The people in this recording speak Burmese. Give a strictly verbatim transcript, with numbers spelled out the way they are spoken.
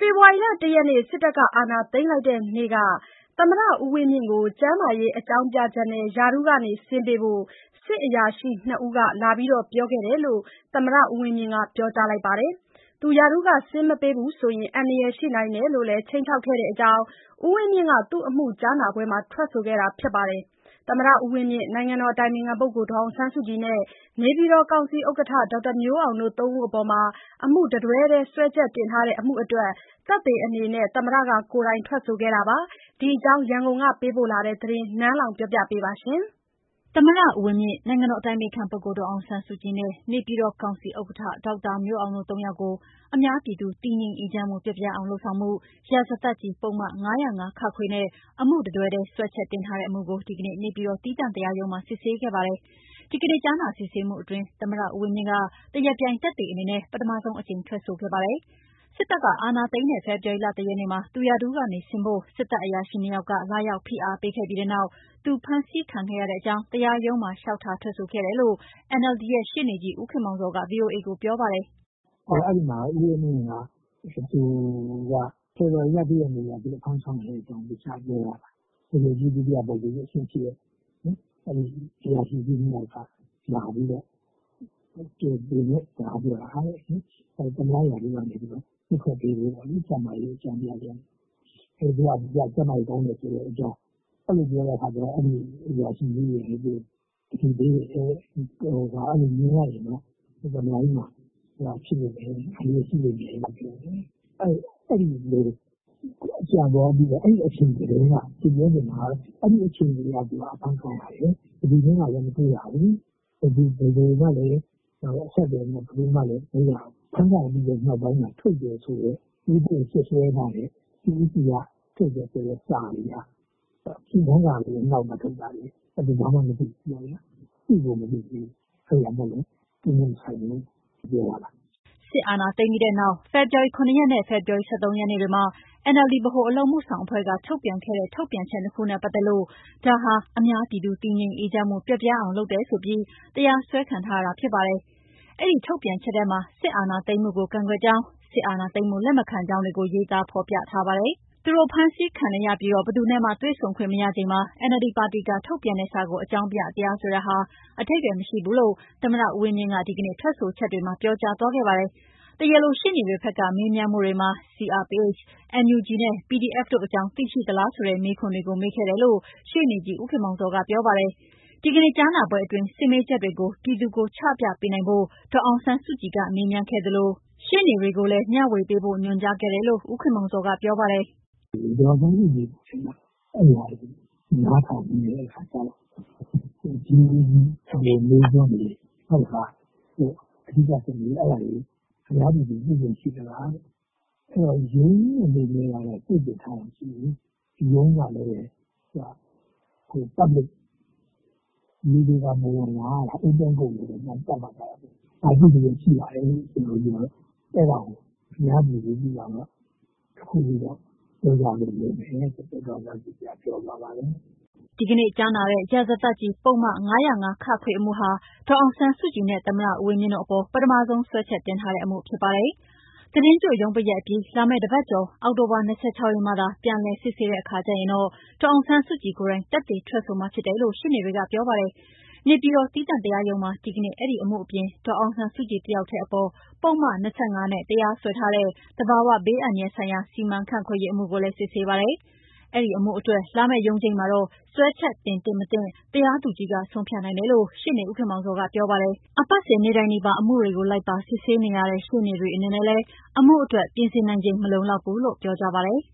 ဖေဖော်ဝါရီလ ၁ ရက်နေ့ စစ်တပ်က အာဏာသိမ်းလိုက်တဲ့နေ့က သမ္မတဦးဝင်းမြင့်ကို ကျန်းမာရေးအကြောင်းပြချက်နဲ့ ရာထူးကဆင်းပေးဖို့ စစ်အရာရှိနှစ်ဦးက လာပြောခဲ့တယ်လို့ သမ္မတဦးဝင်းမြင့်က ပြောကြားလိုက်ပါတယ်။ သူရာထူးက ဆင်းမပေးရင် အန္တရာယ်ရှိနိုင်တယ်လို့လည်း ခြိမ်းခြောက်ခဲ့တဲ့အကြောင်း ဦးဝင်းမြင့်က သူ့အမှုကြားနာပွဲမှာ ထွက်ဆိုခဲ့တာပါ။ သမ္မတဦးဝင်းမြင့်၊ နိုင်ငံတော်အတိုင်ပင်ခံပုဂ္ဂိုလ် ဒေါ်အောင်ဆန်းစုကြည်နဲ့ နေပြည်တော်ကောင်စီဥက္ကဋ္ဌ ဒေါက်တာမျိုးအောင်တို့ သုံးဦးအပေါ် အမှုတတွဲတည်း စွဲချက်တင်ထားတဲ့အမှုအတွက် သက်သေအနေနဲ့ သမ္မတကိုယ်တိုင် ထွက်ဆိုခဲ့တာပါ။ ဒီအကြောင်း ရန်ကုန်ကပေးပို့တဲ့သတင်း နန်းလောဝ်က ပြောပြပါမယ်။သမ္မတဦးဝင်းမြင့်၊ နိုင်ငံတော်အတိုင်ပင်ခံပုဂ္ဂိုလ် ဒေါ်အောင်ဆန်းစုကြည်နဲ့ နေပြည်တော်ကောင်စီဥက္ကဋ္ဌ ဒေါက်တာမျိုးအောင်တို့ သုံးယောက်ကို အများပြည်သူ တည်ငြိမ်အေးချမ်းမှု ပျက်ပြားအောင်လုပ်ဆောင်မှု ရာဇသတ်ကြီးပုဒ်မ ၅၀၅ (ခ) နဲ့ အမှုတတွဲတည်း စွဲချက်တင်ထားတဲ့အမှုကို ဒီကနေ့ နေပြည်တော် သီးသန့်တရားရုံးမှာ စစ်ဆေးခဲ့ပါတယ်။ ဒီကနေ့ ကြားနာစစ်ဆေးမှုအတွင်း သမ္မတဦးဝင်းမြင့်က တရားပြိုင်သက်သေအနေနဲ့ ပထမဆုံးအကြိမ် ထွက်ဆိုခဲ့ပါတယ်။ စစ်တပ်က အာဏာသိမ်းတဲ့ ဖေဖော်ဝါရီလ ၁ ရက်နေ့မှာ သူရာထူးကနေဆင်းဖို့ စစ်တပ်အရာရှိနှစ်ယောက်က လာရောက်ဖိအားပေးခဲ့ပြီးနောက် သူဖမ်းဆီးခံခဲ့ရတဲ့အကြောင်း တရားရုံးမှာ လျှောက်ထားထွက်ဆိုခဲ့တယ်လို့ အန်အယ်လ်ဒီ ရဲ့ ရှေ့နေကြီး ဦးခင်မောင်ဇော်က ဗွီအိုအေကို ပြောပါတယ်။ “အဲဒီမှာဦးဝင်းမြင့်ကသူကဖေဖော်ဝါရီလ ၁ ရက်နေ့က အဖမ်းခံရတဲ့အကြောင်းကို ပြောပြတာ။ ဗိုလ်ချုပ်ကြီး ဒုတိယဗိုလ်ချုပ်ကြီးအဆင့်ရှိတဲ့ အဲဒီအရာရှိကြီးနှစ်ယောက်ကလာပြီးတော့ သူနဲ့စကားပြောတာတဲ့။ သမ္မတရာထူးကနေပြီးတော့ နုတ်ထွက်ပေးဖို့ပေါ့လေ။ ကျန်းမာရေးအကြောင်းပြချက်နဲ့။ သူကကျန်းမာရေးကောင်းတယ်ဆိုတဲ့အကြောင်း အဲလိုပြောတဲ့အခါကျတော့ အဲဒီအရာရှိကြီးတွေကလည်း သတိပေးတယ်။ အဲလိုငြင်းလိုက်ရင်တော့ သမ္မတကြီးမှာဖြစ်လိမ့်မယ်။ အန္တရာယ်ရှိလိမ့်မယ်လို့ပြောတယ်။ အဲဒီလိုကြံသွားပြီးတော့အဲဒီအချိန်ကတည်းကသူပြောချင်တာကအဲဒီအချိန်ကတည်းကသူကအဖမ်းခံရတယ်။ ဘယ်သူနဲ့မှလည်းမတွေ့ရဘူး။ ဘယ်သူဘယ်လိုမှလည်းအဆက်အသွယ်ဘယ်သူမှလည်းမရဘူး။ ဖမ်းခံရပြီးတဲ့နောက်ပိုင်းမှာထုတ်တယ်ဆိုတဲ့သူ့ကိုစွပ်စွဲထားတဲ့သူ့ဆီကထုတ်တယ်ဆိုတဲ့စာတွေက စီရင်ခံစာတွေနောက်မှာထုတ်တာတွေသူဘာမှမသိဘူးပေါ့ဗျာ။ သူ့ကိုမသိဘူး။ အဲဒါမို့လို့သူနဲ့မဆိုင်ဘူးပြောတာပါ။ ” စစ်အာဏာသိမ်းပြီးတဲ့နောက် ဖေဖော်ဝါရီ ၇ ရက်နဲ့ ဖေဖော်ဝါရီ ၁၃ ရက်နေ့တွေမှာ အန်အယ်လ်ဒီ ဗဟိုအလုပ်အမှုဆောင်အဖွဲ့က ထုတ်ပြန်ခဲ့တဲ့ ထုတ်ပြန်ချက်နှစ်ခုနဲ့ပတ်သက်လို့ ဒါဟာ အများပြည်သူ တည်ငြိမ်အေးချမ်းမှု ပျက်ပြားအောင်လုပ်တယ်ဆိုပြီး တရားစွဲခံထားရတာဖြစ်ပါတယ်။ အဲဒီထုတ်ပြန်ချက်ထဲမှာ စစ်အာဏာသိမ်းမှုကို ကန့်ကွက်ကြောင်း၊ စစ်အာဏာသိမ်းမှု လက်မခံကြောင်းတွေကို ရေးသားဖော်ပြထားပါတယ်။ သူတို့ဖမ်းဆီးခံနေရပြီး ဘယ်သူနဲ့မှ တွေ့ဆုံခွင့်မရချိန်မှာ အန်အယ်လ်ဒီပါတီက ထုတ်ပြန်တဲ့စာကို အကြောင်းပြတရားစွဲတာဟာ အဓိပ္ပါယ်မရှိဘူးလို့ သမ္မတဦးဝင်းမြင့်က ဒီကနေ့ ထွက်ဆိုချက်တွေမှာ ပြောကြားသွားခဲ့ပါတယ်။ တရားလိုရှေ့နေတွေဘက်က မေးမြန်းမှုတွေမှာ စီအာပီအိတ်၊ အန်ယူဂျီနဲ့ ပီဒီအက်ဖ် တို့အကြောင်း သိရှိသလားဆိုတဲ့ မေးခွန်းတွေကို မေးခဲ့တယ်လို့ ရှေ့နေကြီး ဦးခင်မောင်ဇော်က ပြောပါတယ်။ ဒီကနေ့ကြားနာပွဲအတွင်း စစ်မေးချက်တွေကို ပြည်သူကို ချပြပေးနိုင်ဖို့ ဒေါ်အောင်ဆန်းစုကြည်က မေးမြန်းခဲ့သလို ရှေ့နေတွေကိုလည်း မျှဝေပေးဖို့ ညွှန်ကြားခဲ့တယ်လို့ ဦးခင်မောင်ဇော်က ပြောပါတယ်။ “ဒေါ်အောင်ဆန်းစုကြည်ကိုယ်တိုင်ကအဲဒါတွေကိုနားထောင်ပြီးတဲ့အခါကျတော့ဒီလိုမေးခွန်းတွေဟုတ်လားအဓိကဆိုရင်အဲဒါတွေအများပြည်သူသိခွင့်ရှိသလားတဲ့။ အဲတော့ရုံးအနေနဲ့ကတော့ပိတ်ပင်ထားတာမရှိဘူး။ ရုံးကလည်းဟို public လူတွေကမဝင်ရ open court လို့သတ်မှတ်ထားတာပေါ့။ ဒါသိခွင့်ရှိပါတယ်ဆိုပြီးတော့အဲဒါကိုအများပြည်သူသိအောင်တော့တခုခုတော့ပြောကြလိမ့်မယ်ဆိုပြီးတော့ဒေါ်အောင်ဆန်းစုကြည်ကပြောသွားပါတယ်။ ” ဒီကနေ့ကြားနာတဲ့ ရာဇသတ်ကြီးပုဒ်မ ၅၀၅ (ခ) အမှုဟာ ဒေါ်အောင်ဆန်းစုကြည်နဲ့ သမ္မတဦးဝင်းမြင့်တို့အပေါ် ပထမဆုံးစွဲချက်တင်ထားတဲ့အမှုဖြစ်ပါတယ်။ သီတင်းကျွတ်ရုံးပိတ်ရက်အပြီး လာမယ့်တပတ်ကျော် အောက်တိုဘာ ၂၆ ရက်မှသာ ပြန်လည်စစ်ဆေးတဲ့အခါကျရင်တော့ ဒေါ်အောင်ဆန်းစုကြည်ကိုယ်တိုင် သက်သေထွက်ဆိုမှာဖြစ်တယ်လို့ ရှေ့နေတွေကပြောပါတယ်။ နေပြည်တော် သီးသန့်တရားရုံးမှာ ဒီကနေ့ အဲဒီအမှုအပြင် ဒေါ်အောင်ဆန်းစုကြည်တယောက်တည်းအပေါ် ပုဒ်မ ၂၅ နဲ့ တရားစွဲထားတဲ့ သဘာဝဘေးအန္တရာယ်ဆိုင်ရာ စီမံခန့်ခွဲရေးအမှုကိုလည်း စစ်ဆေးပါတယ်။ အဲဒီအမှုအတွက် လာမယ့်ရုံးချိန်းမှာတော့ စွဲချက်တင်သင့်မသင့် တရားသူကြီးက ဆုံးဖြတ်နိုင်တယ်လို့ ရှေ့နေဦးခင်မောင်ဇော်ကပြောပါတယ်။ အပတ်စဉ်နေ့တိုင်းနီးပါး အမှုတွေကို လိုက်ပါစစ်ဆေးနေရတဲ့ ရှေ့နေတွေအနေနဲ့လည်း အမှုအတွက် ပြင်ဆင်နိုင်ချိန်မလုံလောက်ဘူးလို့ ပြောကြပါတယ်